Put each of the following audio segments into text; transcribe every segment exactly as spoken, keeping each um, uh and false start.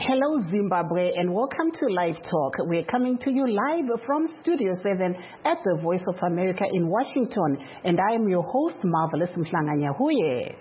Hello Zimbabwe and welcome to Live Talk. We're coming to you live from Studio seven at the Voice of America in Washington, and I am your host, Marvelous Mhlanganyahuye.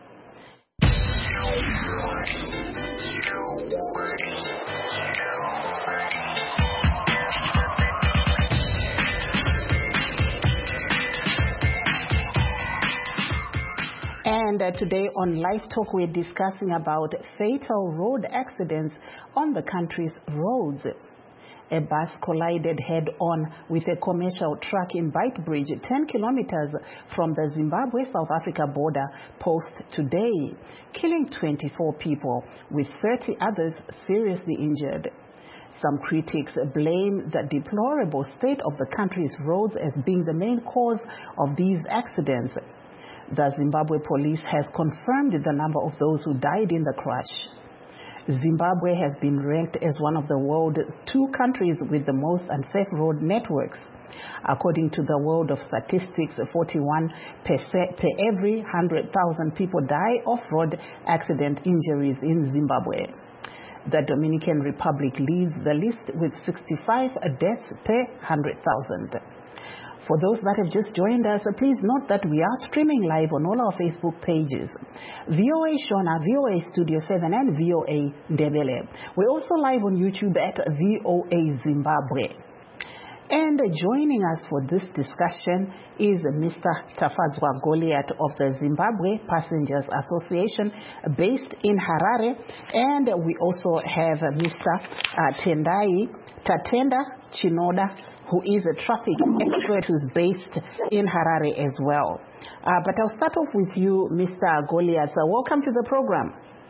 And uh, today on Live Talk, we're discussing about fatal road accidents on the country's roads. A bus collided head-on with a commercial truck in Beitbridge, ten kilometers from the Zimbabwe-South Africa border post today, killing twenty-four people, with thirty others seriously injured. Some critics blame the deplorable state of the country's roads as being the main cause of these accidents. The Zimbabwe police has confirmed the number of those who died in the crash. Zimbabwe has been ranked as one of the world's two countries with the most unsafe road networks. According to the World of Statistics, forty-one percent per every one hundred thousand people die of road accident injuries in Zimbabwe. The Dominican Republic leads the list with sixty-five deaths per one hundred thousand. For those that have just joined us, please note that we are streaming live on all our Facebook pages, V O A Shona, V O A Studio seven, and V O A Ndebele. We're also live on YouTube at V O A Zimbabwe. And joining us for this discussion is Mister Tafadzwa Goliath of the Zimbabwe Passengers Association based in Harare. And we also have Mister Uh, Tendai Tatenda Chinoda, who is a traffic expert who's based in Harare as well. Uh, but I'll start off with you, Mister Goliath. Uh, welcome to the program.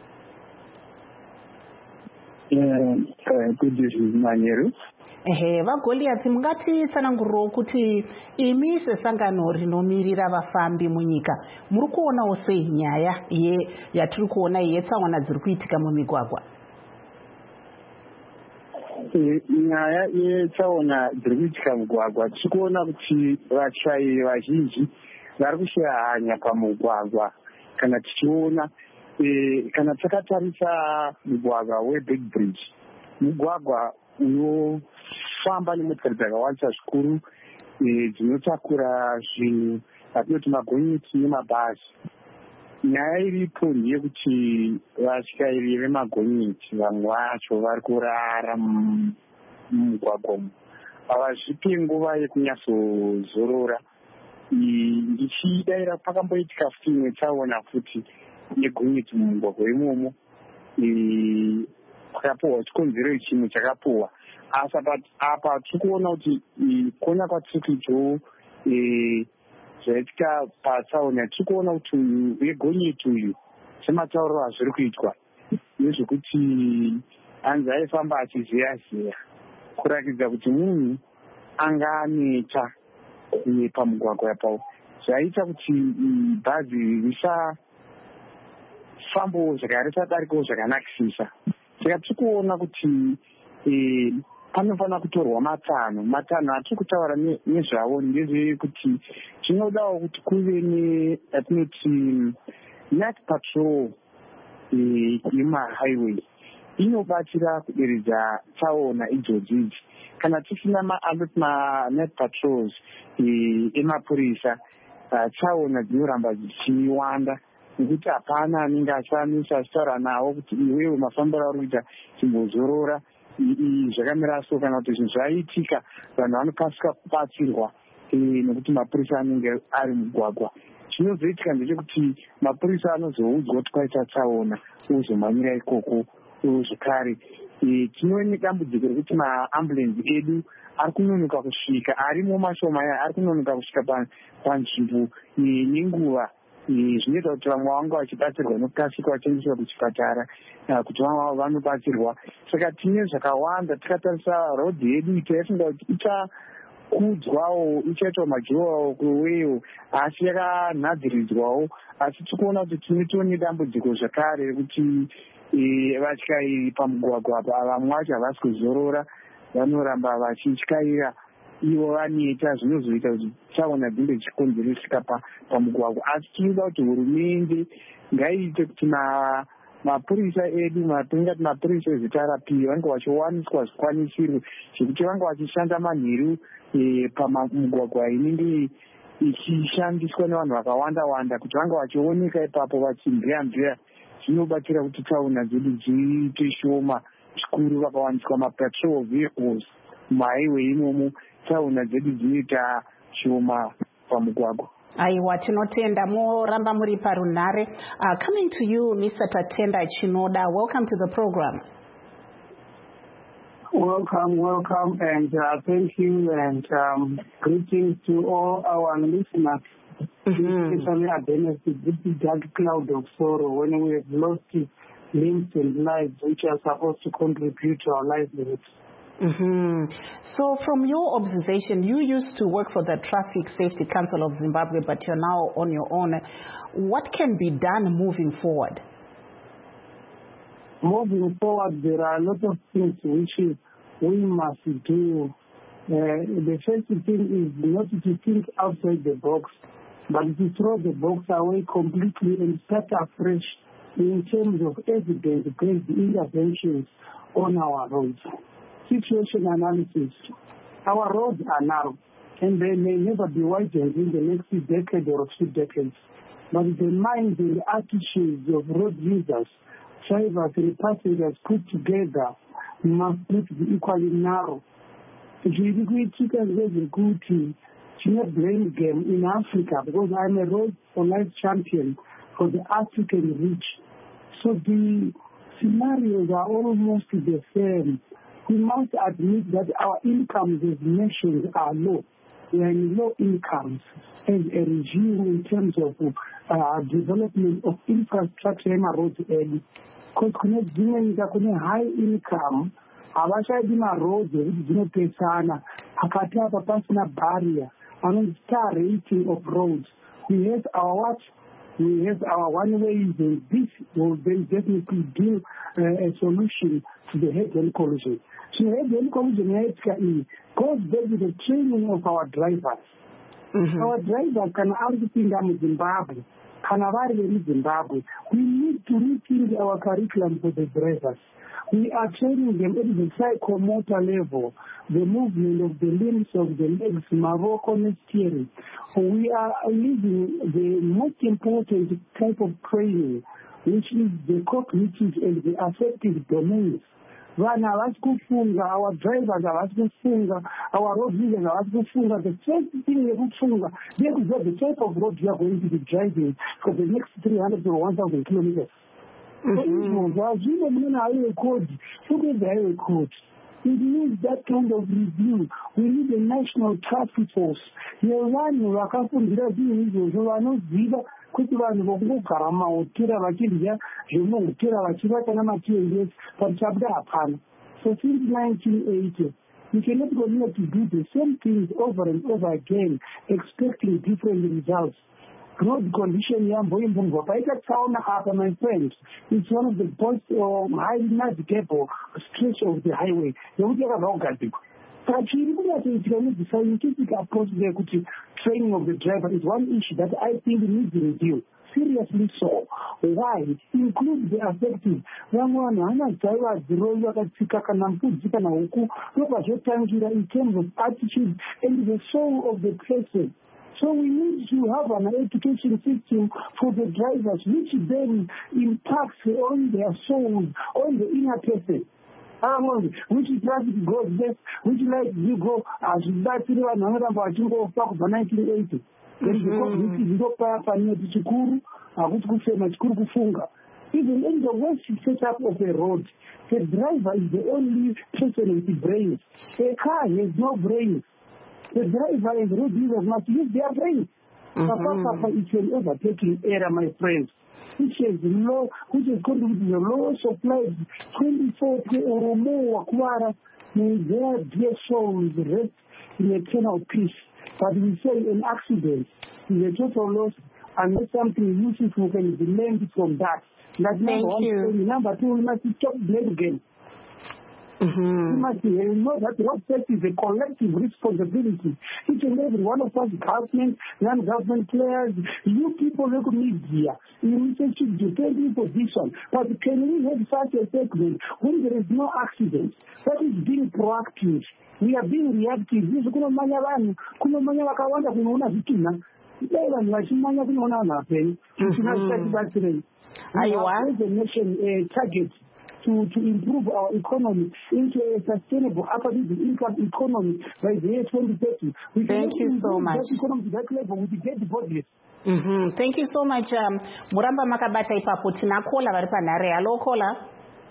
Uh, uh, good evening, Maneru. Ehe, vaGoliath mungati tsananguriro kuti imi sesangano rinomirira vafambi munyika muri kuonawo sei nyaya ye yatiri kuona yetsaona dziri kuitika mumigwagwa? Nyaya yetsaona dziri kuitika mugwagwa tiri kuona kuti vatyairi vazhinji vari kushaya hanya pamugwagwa. Kana tichiona kana takatarisa mugwagwa weBeitbridge, mugwagwa unofamba nemotokari dzakawanda zvikuru dzinotakura zvinhu vatinoti magonyeti nemabhazi. Nyaya iripo ndeyekuti vatyairi vemagonyeti vamwe vacho vari kurara mumugwagwa umu, havazvipi nguva yekunyatsozorora. Ndichidayira pakamboitika futi imwe tsaona futi yegonyeti mumugwagwa imomo, kwakapuhwa chikonzero chimwe chakapuhwa. Asi apa tiri kuona kuti kuona kwatiri kuitawo zvaitika patsaona, tiri kuona kuti uyu wegonyeti uyu sematauriro azviri kuitwa nezvekuti hanzi aifamba achizeya zeya kurakidza kuti munhu anga aneta pamugwagwa apawo, zvaita kuti bhazi risafambawo zvakanaka, risadarikawo zvakanakisisa. Saka tiri kuona kuti panofanira kutorwa matanho matanho atiri kutaura nezvavo ndezvekuti tinodawo kuti kuve neyatinoti night patrol yemahighway inobatsira kuderedza tsaona idzodzi. Kana tisina ma-night patrols emapurisa, tsaona dzinoramba dzichiwanda nekuti hapana anenge achamisa achitaura navo kuti iwewe mafambiro ari kuita chimbozorora. Zvakamira so kana kuti zvinhu zvaitika vanhu vanokasika kubatsirwa nekuti mapurisa anenge ari mugwagwa. Chinozoitika ndechekuti mapurisa anozoudzwa kuti kwaita tsaona ozomhanyira ikoko. Zvekare tinoone dambudziko rekuti maambulenzi edu ari kunonoka kusvika, arimo mashoma aya ari kunonoka kusvika panzvimbo nenguva. Zvinoita kuti vamwe vanga vachibatsirwa nokukasika vachiendeswa kuchipatara kuti vamwe vanobatsirwa. Saka tine zvakawanda. Tikatarisa rodhi yedu taifunga kuti ichakudzwawo, ichaitwa majowawo kuweyo, asi yakanhadziridzwawo. Asi tiri kuona kuti tinoitawo nedambudziko zvakare rekuti vatyairi pamugwagwa apa vamwe vacho havasi kuzorora, vanoramba vachityaira ivo vaneta, zvinozoita kuti tsaona dzinge dzichikonzereseka pamugwagwa. Asi tinoda kuti hurumende ngaiite kuti mapurisa edu matingati mapurisa ezita rapi vange vachiwaniswa zvikwanisiro zvekuti vange vachishanda manheru pamugwagwa inenge ichishandiswa nevanhu vakawanda wanda kuti vange vachioneka ipapo vachimbeya-mbeya. Zvinobatsira kuti tauna dzedu dziite shoma zvikuru vakawaniswa mapatrol vehicles muhighway imomo, tauna dzedu dzinoita shoma pamugwagwa. Aiwa, tinotenda moramba muri parunhare. Uh, coming to you, Mister Tatenda Chinoda, welcome to the program. Welcome, welcome, and uh, thank you, and um, greetings to all our listeners. Mm-hmm. Especially against this dark cloud of sorrow when we have lost limbs and lives which are supposed to contribute to our livelihoods. Mm-hmm. So from your observation, you used to work for the Traffic Safety Council of Zimbabwe, but you're now on your own. What can be done moving forward? Moving forward, there are a lot of things which we must do. Uh, the first thing is not to think outside the box, but to throw the box away completely and start afresh in terms of evidence-based interventions on our roads. Situation analysis. Our roads are narrow, and they may never be widened in the next decade or two decades. But the minds and attitudes of road users, drivers and passengers put together must not be equally narrow. Zviri kuitika ngezvekuti tine brain game in Africa, because I'm a road for life champion for the African reach. So the scenarios are almost the same. We must admit that our incomes as nations are low. We are in low incomes as a regime in terms of uh, development of infrastructure in our roads. Because kune high income, havashadi maroads ekuti dzinopesana pakati apa pasina barrier, anonzi star rating of roads. We have our what? We have our one-ways, and this will then definitely give uh, a solution to the head-on collision. So head-on collision goes back to the training of our drivers. Mm-hmm. Our drivers can argue in Zimbabwe, in Zimbabwe. We need to rethink our curriculum for the drivers. We are training them at the psychomotor level, the movement of the limbs of the legs, Morocco and steering. We are using the most important type of training, which is the cognitive and the affective domains. Vana havasi kufunga, our drivers havasi kufunga, our road users havasi kufunga. The first thing yekufunga, they know the type of road you are going to be driving for the next three hundred or one thousand kilometers. Mm-hmm. We need that kind of review. We need a national task force. Vanhu vakafundira zvinhu izvozvo vanoziva kuti vanhu vokungogara mahotera vachidya zvemuhotera vachivata namatendesi parichabuda hapana. So since nineteen eighty, we cannot continue to do the same things over and over again, expecting different results. Road condition yamboimbungwa paita tsaona apa, my friends, it's one of the most um, highly navigable stretch of the highway yekuti yakabva kugadzikwa. Pachiri kunatoitika nezviscientific approach yekuti training of the driver is one issue that I think needs review. Seriously so. Why? Include the affected. Vamwe vanhu hana dzaiva dziroi vakatsika kana mbudzi kana huku robva zvotangira in terms of attitude and the soul of the person. So we need to have an education system for the drivers, which then impacts on their souls, on the inner person. Um, which traffic goes best, which like you go as that one nineteen eighty. Then the cognitive go to Chikuru, Chikuru Kufunga. Even in the worst setup of a road, the driver is the only person with the brains. A car has no brains. The driver and road users must use their brains. Papa, it's an overtaking error, my friends, which is low, which is contributing to the loss of lives. twenty-four or more Wakwara, may their dear souls rest in eternal peace. But we say an accident is a total loss, unless something useful can be learned from that. That's number one. Number two, we must stop blame again. Mm-hmm. We must know that road safety is a collective responsibility. Each and every one of us, government, non-government players, you people, local media, you should defend your position. But can we have such a segment when there is no accident? That is being proactive. We are being reactive. Kuna manya vanu, kuna manya wakawanda kunaona vitina. Leo ni washimanya kunaona wanapeni. Tunastaki I want the nation uh, target to, to improve our economy into a sustainable upper middle income economy by the year twenty thirty. We Thank you so much. That economy to that level with the dead bodies. Mm-hmm. Thank you so much. Um, Muramba makabata ipapo tinakola vari panhare. Hello, caller.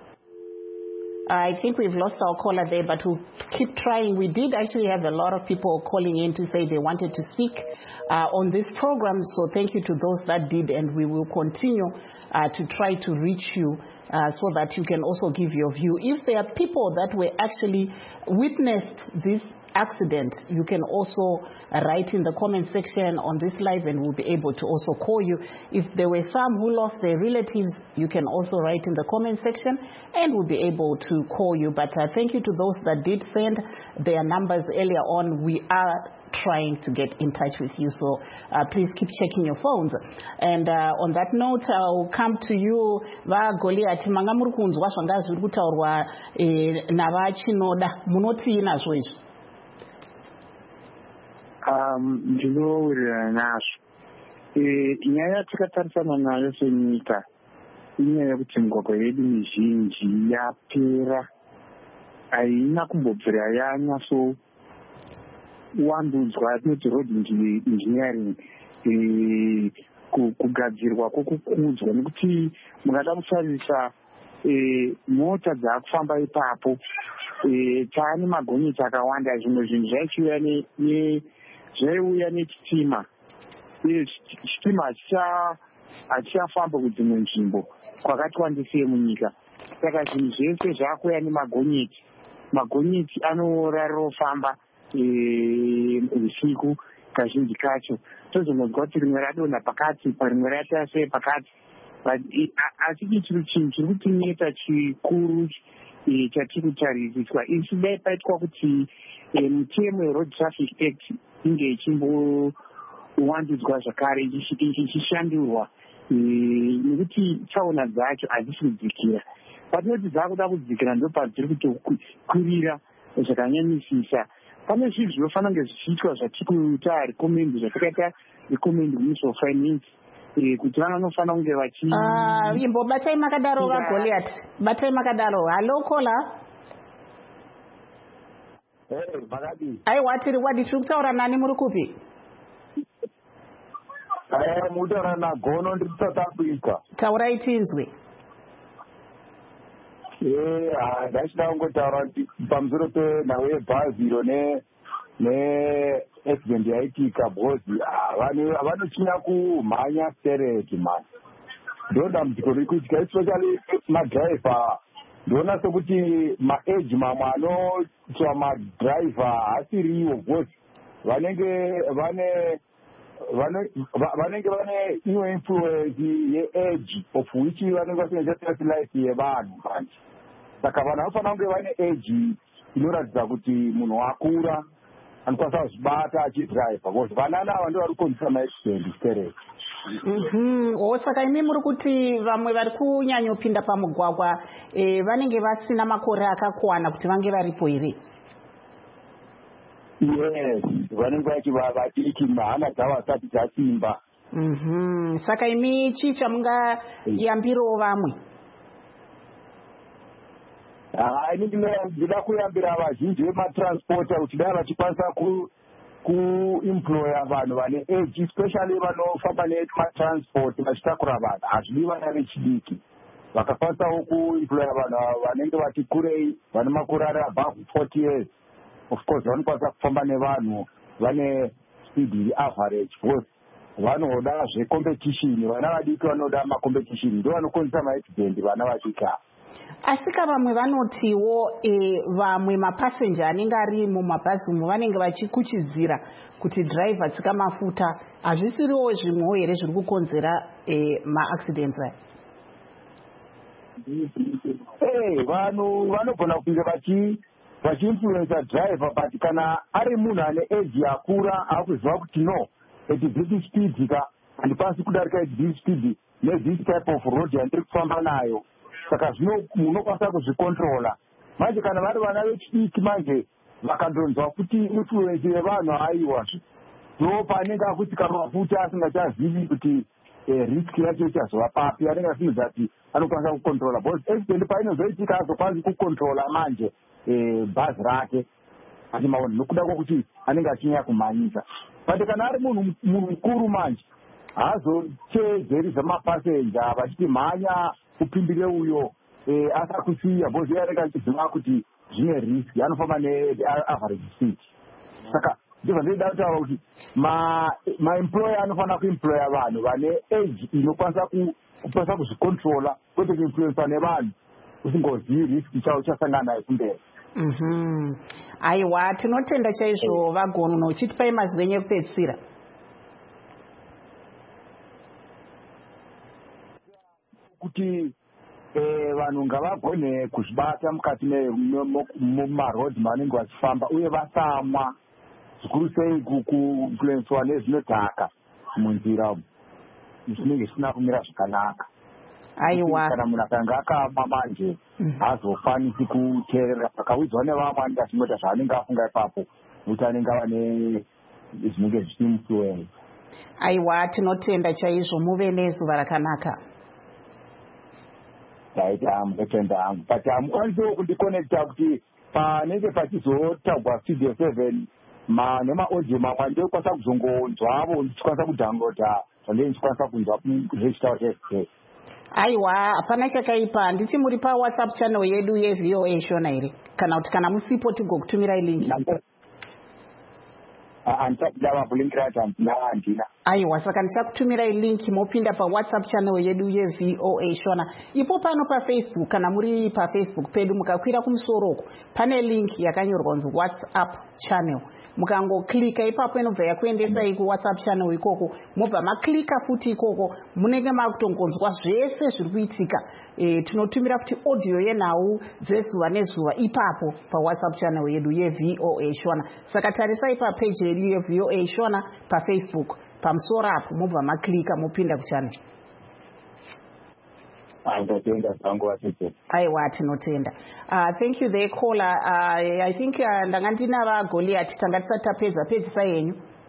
I think we've lost our caller there, but we'll keep trying. We did actually have a lot of people calling in to say they wanted to speak uh, on this program, so thank you to those that did, and we will continue uh, to try to reach you uh, so that you can also give your view. If there are people that were actually witnessed this accident, you can also write in the comment section on this live and we'll be able to also call you. If there were some who lost their relatives, you can also write in the comment section and we'll be able to call you. But uh, thank you to those that did send their numbers earlier on. We are trying to get in touch with you, so uh, please keep checking your phones. And uh, on that note, I'll come to you. Va Goliath, manga muri kunzwa zvanga zviri kutaurwa navachinoda, munoti nazvo izvi? ndinowirirana nazvo. Nyaya yatakatarisana nayo senyika inyaya yekuti migwagwa yedu mizhinji yapera, haina kumbobvira yanyatso wandudzwa, tinoti road engineering, kugadzirwa kwokukudzwa, nekuti mungada kutarisa mota dzaakufamba ipapo taane magonyeti akawanda. Zvimwe zvinhu zvaichiuya zvaiuya nechitima, chitima hachichafamba kudzimwe nzvimbo kwakati wandisei munyika. Saka zvinhu zvese zvaakuuya nemagonyeti. Magonyeti anorarira kufamba usiku kazhinji kacho. Tozongonzwa kuti rimwe radonha pakati, parimwe ratasei pakati. Asi chiri chinhu chiri kutineta chikuru chatiri kutarisiswa, isi dai paitwa kuti mutemo weRoad Traffic Act inge ichimbowandudzwa zvakare, ichishandurwa, nekuti tsaona dzacho hadzisi kudzikira. Patinoti dzakuda kudzikira ndo padziri kutokurira zvakanyanyisisa. Pane zvinhu zvinofanira kunge zvichiitwa zvatiri kuita recommend, zvatakaita recommend Ministry of Finance, kuti vana vanofanira kunge vachi imbo batai makadaro va Goliath, batai makadaro. Hello caller. Eh, Magadi. Ai watiri wadi tiri kutaura nani muri kupi? Eh, mutaura na Gono ndiri South Africa. Taurai tinzwe. Eh, ndachida kungotaura pamusoro penhau yebhaziro ne ne accident yaitika, because vanochinya kumhanya stereti man. Ndodambudziko rikuitika, especially madriver. Ndoona sekuti maage mamwe anoitwa madriver asiriwo, because vanenge vane vanenge vane imwe influence yeage of which vanenge vasingachatarisi life yevanhu manje. Saka vanhu vanofanira kunge vane age inoratidza kuti munhu wakura anokwanisa kuzvibata achidriver, because vanana ava ndo vari kukonzesa maaccident stereti. Mhm. Saka imi muri kuti vamwe vari kunyanyopinda pamugwagwa vanenge vasina makore akakwana kuti vange varipo here? Yes, vanenge vachiva vadiki, hana dzavo hasati dzasimba. Mhm. Saka imi chii chamungayambirawo vamwe? Ini ndinoda kuyambira vazhinji vematransporta kuti dai vachikwanisa kuemploya vanhu vane age, especially vanofamba nematransport vachitakura vanhu, hazvidi vana vechidiki. Vakakwanisawo kuemploya vanhu vanenge vati kurei, vane makore ari above forty years. Of course vanokwanisa kufamba nevanhu vane speed iri average, because vanoda zvecompetition. Vana vadiki vanoda macompetition, ndo vanokonzesa maaccident vana vadiki. Asika vamwe vanotiwo vamwe mapasenja anenge ari mumabhazi umo vanenge vachikuchidzira kuti driver tsika mafuta. Hazvisiriwo zvimwewo here zviri kukonzera maaccidents aya? Eh, vanhu vanogona kunge vachi vachiinfluensa driver, but kana ari munhu ane age yakura akuziva kuti no at this speed ka handikwanisi kudarika at this speed ne-this type of road yandiri kufamba nayo, saka zvino unokwanisa kuzvicontrola. Manje kana vari vana vechidiki manje vakandonzwa kuti influence yevanhu aiwa ndo paanenge akuti kamafuta asingachazivi kuti risk yacho ichazova papi, anenge asinodza kuti anokwanisa kucontrola, because accident painozoitika azokwanisi kucontrola manje bhazi rake achimaona nokuda kwokuti anenge achinyanya kumhanyisa. But kana ari munhu mukuru manje haazotedzeri zvamapasenja vachiti mhanya upimbire uyo asakusiya, because iye anenge achiziva kuti zvine risk, anofamba neaverage speed. Saka ndizvo ndinoda kutaura kuti maemployer anofanira kuemploya vanhu vane age inokwanisa kuzvicontrola, kwete kuinfluensa nevanhu usingozivi risk chavo chasangana nayo kumberi. Aiwa, tinotenda chaizvo Vagono. Chitipai mazwi enyu ekupedzisira. Kuti vanhu ngavagone kuzvibata mukati mumarodhi maanenge vachifamba, uye vasamwa zvikuru sei kuinfluenswa nezvinodhaka munzira umu, zvinenge zvisina kumira zvakanaka. Aiwa, kana munhu akanga akamwa manje hazokwanisi kuteerera akaudzwa nevamwe anenge achimota zvaanenge afunga ipapo, kuti anenge ava zvinenge zvichimuinfluensa. Aiwa, tinotenda chaizvo, muve nezuva rakanaka. Taita mukatenda hangu, but hamukwanisewo kundikonekta kuti panenge pachizotagwa studio seven nemaaudio mamwe ndokwanisa kuzongonzwavo ndichikwanisa kudhaunloadha zvandenge ndichikwanisa kunzwa kuzvechitaura chezvese. Aiwa, hapana chakaipa. Nditi muri paWhatsApp channel yedu yeV O A Shona here, kana kuti kana musipo tigokutumirai link. Handisati kulinkira kuti handina. Aiwa, saka ndichakutumirai link mopinda paWhatsApp channel yedu yeV O A Shona. Ipo pano paFacebook, kana muri paFacebook pedu mukakwira kumusoro pane link yakanyorwa kunzi WhatsApp channel. Mukangoklika ipapo inobva yakuendesai kuWhatsApp channel ikoko, mobva maklika futi ikoko munenge makutongonzwa zvese zviri kuitika. E, tinotumira futi audio yenhau dzezuva nezuva ipapo paWhatsApp channel yedu yeV O A Shona. Saka tarisai papage yedu yeV O A Shona paFacebook. Pamusoro apo mobva maklika mopinda kuchannel. Aiwa, tinotenda. Uh, thank you there caller. Uh, I think uh, ndanga ndinava Goliath tanga tisati tapedza pedzisai henyu.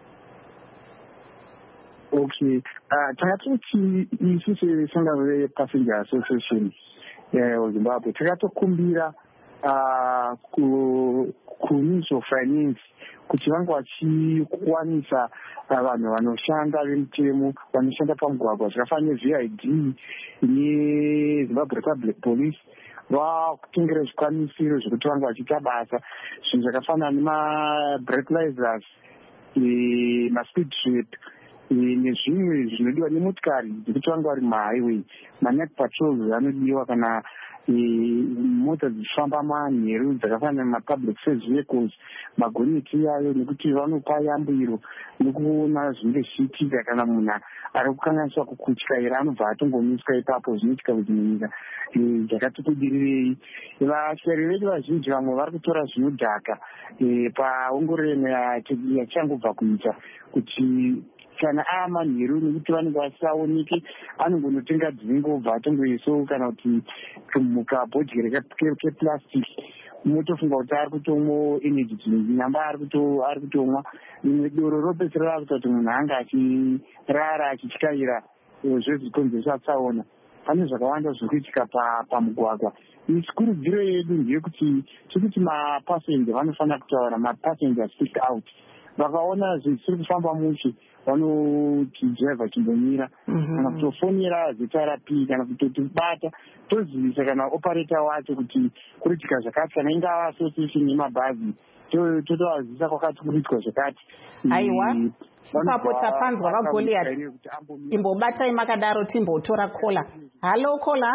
Okay. Uh, takatoti isu seSangano Passenger Association yeZimbabwe takatokumbira uh, ku kuMinistry of Finance kuti vange vachikwanisa vanhu vanoshanda vemutemo vanoshanda pamugwagwa zvakafanana neV I D neZimbabwe Republic Police vakutengera zvikwanisiro zvekuti vange vachiita basa, zvinhu zvakafanana nemabreathalyzers, maspeed trap nezvimwe zvinodiwa nemotikari dzekuti vange vari mahighway. Manight patrols anodiwa kana mota dzichifamba manheru dzakafanana nemapublic service vehicles, magonyeti yayo, nekuti vanopa yambiro nekuona zvinenge zvichiitika. Kana munhu ari kukanganiswa kukutyaira anobva atongomiswa ipapo, zvinoitika kuti munyika dzakatokudirirei. Vatyari vedu vazhinji vamwe vari kutora zvinodhaka paongororo yachangobva kuita kuti kana ava manheru nekuti vanenge vasaoneke anongonotenga dzingobva atongoiso kana kuti mukabhodheri keplastic, motofunga kuti ari kutomwa energy drink, nyamba ari kutomwa rimwe doro ropedzisira rakuita kuti munhu anga achirara achityaira zvezvikonzeresa tsaona. Pane zvakawanda zviri kuitika pamugwagwa. Chikurudziro yedu ndeyekuti tikuti mapasenja vanofanira kutaura, mapasenja speak out. Vakaona zvisiri kufamba mushe vanoti driver chimbomira kana kutofonera zita rapi kana kutotibata tozivisa kana operator wacho kuti kuritika zvakati, kana ingava association yemabhazi totovazivisa kwakati kuriitwa zvakati. Aiwa, ipapo tapanzwa vaGoliath. Imbobatai makadaro timbotora kola. Halo kola.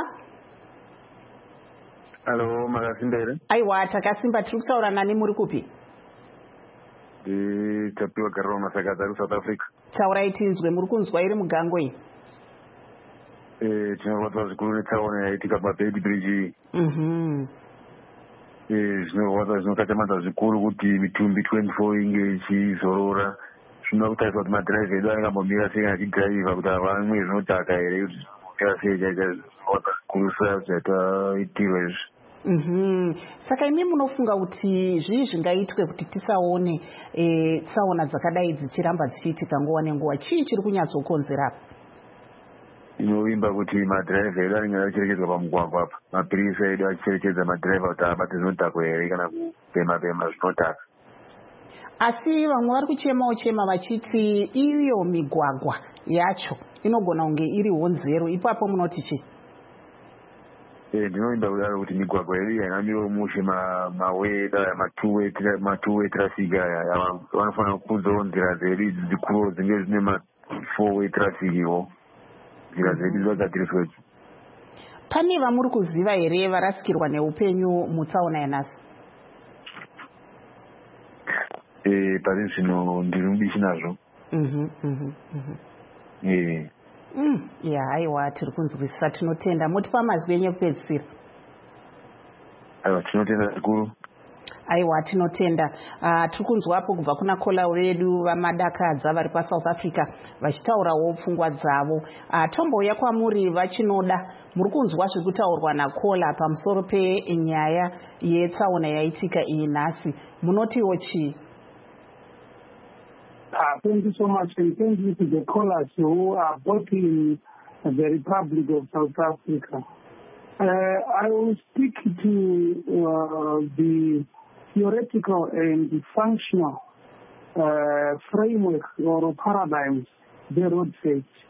Halo, makasimba here? Aiwa, takasimba. Tiri kutaura nani, muri kupi? Tapiwa Garoma Masakata, South Africa. Taurai tinzwe, muri kunzwa iri mugango iyi? Eh, tinorwadza zvikuru netsaona yaitika pabed bridge. Mhm. Eh, zvinorwadza zvinokatamadza zvikuru kuti mitumbi twenty-four inge ichizorora. Zvinoda kutariswa kuti madhiraivha edu angambomira sei achidhiraivha kuti vamwe zvinodhaka here kuti sei chaita zvinorwadza zvikuru zvataitirwa izvi. Mhm. Saka imi munofunga kuti zvii zvingaitwe kuti tisaone eh, tsaona dzakadai dzichiramba dzichiitika nguva nenguva? Chii chiri kunyatsokonzera? Inovimba kuti madhiraivha edu anenge achicherechedzwa pamugwagwa apa. Mapirisa edu achicherechedza madhiraivha kuti abate zvinodhakwa here kana kupema pema zvinodhaka. Asi vamwe vari kuchemawo chema vachiti iyo migwagwa yacho inogona kunge iri honzero. Ipapo munoti chii? Ndinoimba kudaro kuti migwagwa yedu hainamiro mushe ma-two-way traffic aya vanofanira kudzawo nzira dzedu idzi dzikuru dzinge dzine ma-four-way traffic iwo. Nzira dzedu dzagadziriswe. Pane vamuri kuziva here varasikirwa neupenyu mutsaona yanhasi? Eh, pari zvino ndiri mubishi nazvo. Mhm, mhm, mhm. Eh. Mm, ya haiwa tiri kunzwisisa, tinotenda. Motipa mazwi enyu ekupedzisira? Aiwa, tinotenda zvikuru. Aiwa, tinotenda. Uh, tiri kunzwapo kubva kuna kola vedu vamadakadza vari paSouth Africa vachitaurawo pfungwa dzavo. Uh, tombouya kwamuri vachinoda. Muri kunzwa zviri kutaurwa nakola pamusoro penyaya yetsaona yaitika iyi nhasi. Munotiwo chii? Uh, thank you so much, and thank you to the callers who are both in the Republic of South Africa. Uh, I will speak to uh, the theoretical and the functional uh, framework or paradigms, the road safety.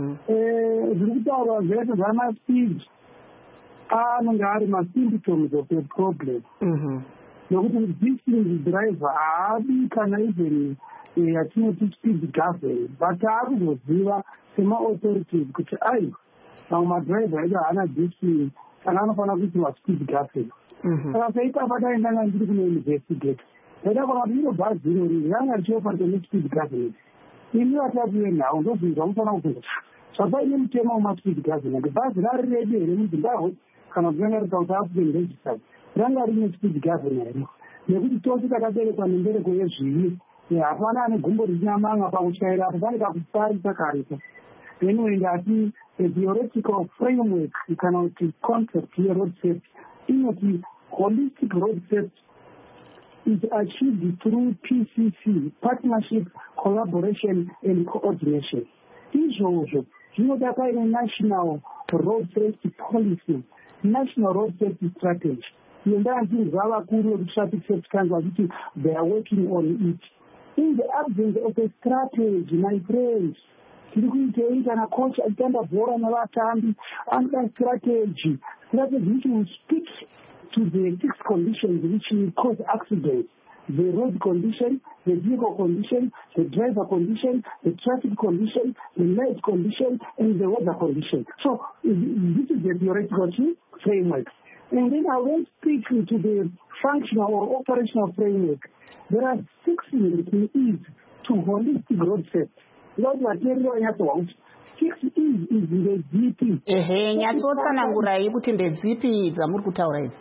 Zvekutaura zvedu zvamaspidi anenge ari masymptoms of a problem. Nokuti disciplined driver haadi kana even yatinoti speed govern, but akuzoziva sema-authorities kuti ai mamwe madhiraivha edu haana discipline kana anofanira kuitiwa speed govern. Saka saitapa taendanga ndiri kunoinvestigate ndaida kuona kuti iro bhazi iro riri ranga richiyoparika nespeed government. Imi vatakuye nhau ndobvunzwa mufanira kubvunza zvapaine mutemo wemaspeed government bhazi rari redu here muzimbabwe kana kuti ranga risouth african registered ranga rine speed governor here, nekuti tose takaberekwa nembereko yezvivi. Hapana ane gumbo richinyamanga pakuchaira apo pane kakuparisa karika. Anyway, ndati the theoretical framework kana kuti concept yeroad safety inoti holistic road safety is achieved through P C C, partnership, collaboration and coordination. Izvozvo zvinoda paine national road safety policy, national road safety strategy. Iyo ndanzvinzwa vakuru vetraffic safety council vachiti they are working on it. In the absence of a strategy, my friends, tiri kuitei kana coach achitamba bhora navatambi anoda strategy, strategy which will speak to the fixed conditions which will cause accidents, the road condition, the vehicle condition, the driver condition, the traffic condition, the light condition, and the weather condition. So this is the theoretical framework. And then I will speak to the functional or operational framework. There are six E's to holistic road safety. Lord material nyatsowa six E's is the G P. Ehe, nyatsotsanangurai kuti ndedzipi dzamuri kutaura idzi?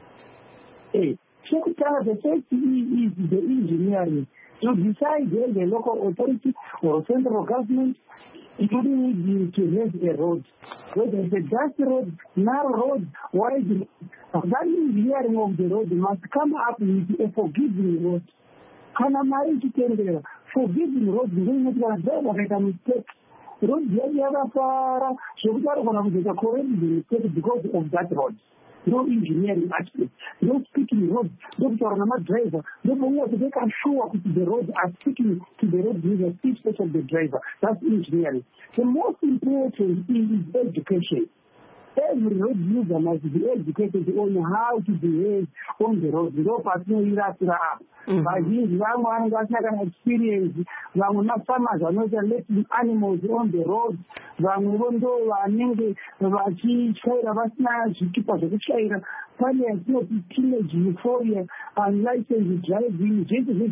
Eh, chekutanga the first E is the engineering. To decide whether the local authority or central government including need to raise a road, whether it's a dusty road, narrow road, wide road. That engineering of the road must come up with a forgiving road. Kana mari ichitendera forgiving road ndoinoti kana driver akaita mistake road yacho yakafara zvekudaro kana kuzoita correct the mistake because of that road. No engineering aspect, no speaking road, no kutaura namadriver, no to make sure that the roads are speaking to the road users, each stage of the driver. That's engineering. The most important is education. Every road user must be educated on how to behave on the road. No person vazhinji vamwe vanenge vasina kana experience, vamwe mafarmers vanoita letting animals on the road, vamwe ndo vanenge vachityaira vasina zvikipa zvekutyaira, finance, not teenage euphoria, unlicensed driving,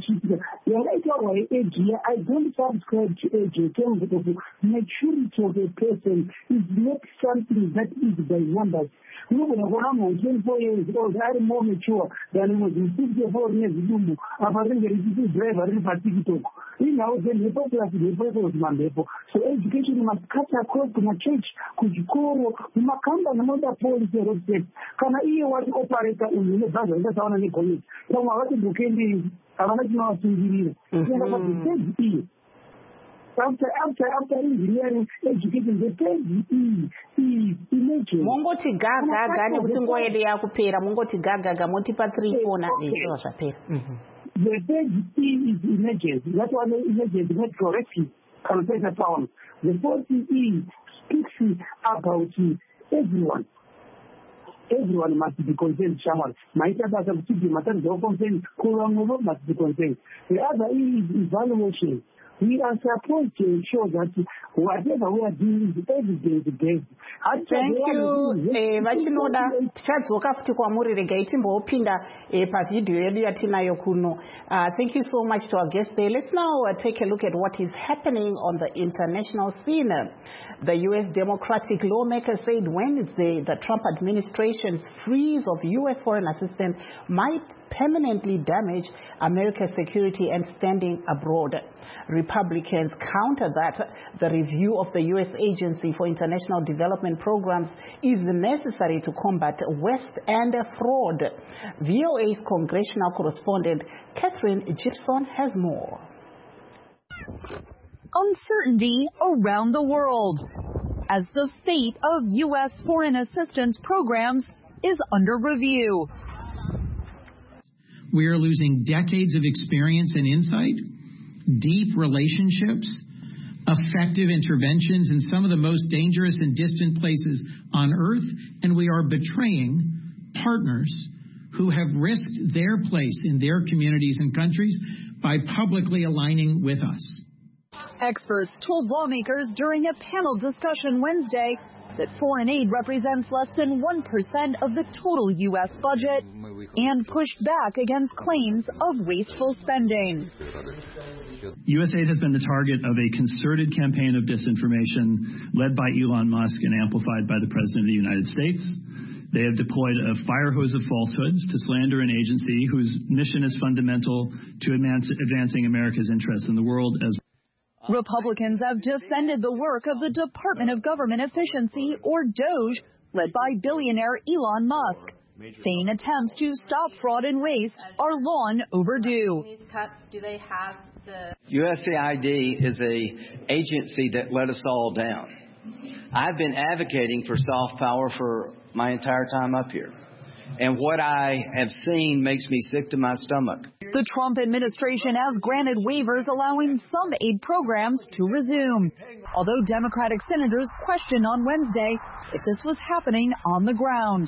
I don't subscribe to age in terms of maturity of a person is not something that is by numbers. No, when I'm twenty-four years old, I'm more mature than I was in fifty-four years old. I'm a very driver in particular. In our the population, the purpose man therefore. So education must cut across to my church, could you call Makamba and another policy of state? Can I hear what operator in the battle? That's how I call it. So I want to look in the I want to know to be. After, after, after engineering, education, the thing is Mongoti gaga gani kuti nguwa yedu yakupera mongoti gaga gamoti pa three four na izvo zvapera. The third E is emergency. That's why emergency not correctly consider town. The fourth E speaks about everyone. Everyone must be concerned. Someone might have a particular matter of concern. Kurangovo must be concerned. The other E is evaluation. We are supposed to ensure that whatever we are doing is evidence-based. Thank you. Vachinoda tichadzoka futi kwamuri regai timbopinda pavidhiyo yedu yatinayo kuno. Thank you so much to our guest there. Let's now uh, take a look at what is happening on the international scene. The U S Democratic lawmakers said Wednesday the Trump administration's freeze of U S foreign assistance might permanently damage America's security and standing abroad. Republicans counter that the review of the U S Agency for International Development Programs is necessary to combat West End fraud. V O A's congressional correspondent Catherine Gibson has more. Uncertainty around the world as the fate of U S foreign assistance programs is under review. We are losing decades of experience and insight, deep relationships, effective interventions in some of the most dangerous and distant places on Earth, and we are betraying partners who have risked their place in their communities and countries by publicly aligning with us. Experts told lawmakers during a panel discussion Wednesday that foreign aid represents less than one percent of the total U S budget and pushed back against claims of wasteful spending. U S aid has been the target of a concerted campaign of disinformation led by Elon Musk and amplified by the President of the United States. They have deployed a fire hose of falsehoods to slander an agency whose mission is fundamental to advance, advancing America's interests in the world as Republicans have defended the work of the Department of Government Efficiency, or DOGE, led by billionaire Elon Musk, saying attempts to stop fraud and waste are long overdue. These cuts, do they have the U S A I D is a agency that let us all down. I've been advocating for soft power for my entire time up here. And what I have seen makes me sick to my stomach. The Trump administration has granted waivers allowing some aid programs to resume, although Democratic senators questioned on Wednesday if this was happening on the ground.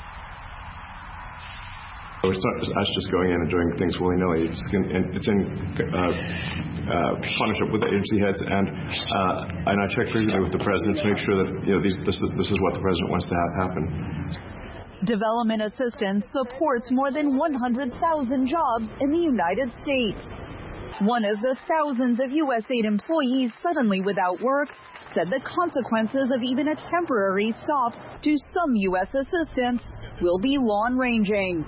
It's not just us just going in and doing things willy-nilly. It's in, it's in uh, uh, partnership with the agency heads, and uh, and I check frequently with the president to make sure that you know these, this, this is what the president wants to have happen. Development assistance supports more than one hundred thousand jobs in the United States. One of the thousands of U S aid employees suddenly without work said the consequences of even a temporary stop to some U S assistance will be long-ranging.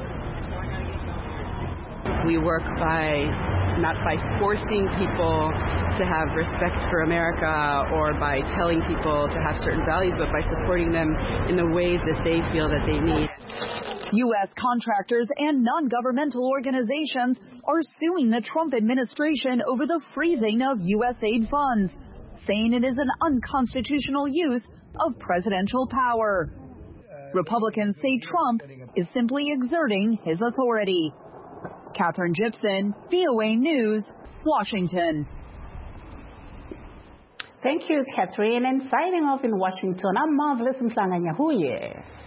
We work by not by forcing people to have respect for America or by telling people to have certain values, but by supporting them in the ways that they feel that they need. U S contractors and non-governmental organizations are suing the Trump administration over the freezing of U S aid funds, saying it is an unconstitutional use of presidential power. Republicans say Trump is simply exerting his authority. Catherine Gibson, V O A News, Washington. Thank you, Catherine. And signing off in Washington, I'm Marvelous Mhlanga Nyahuye.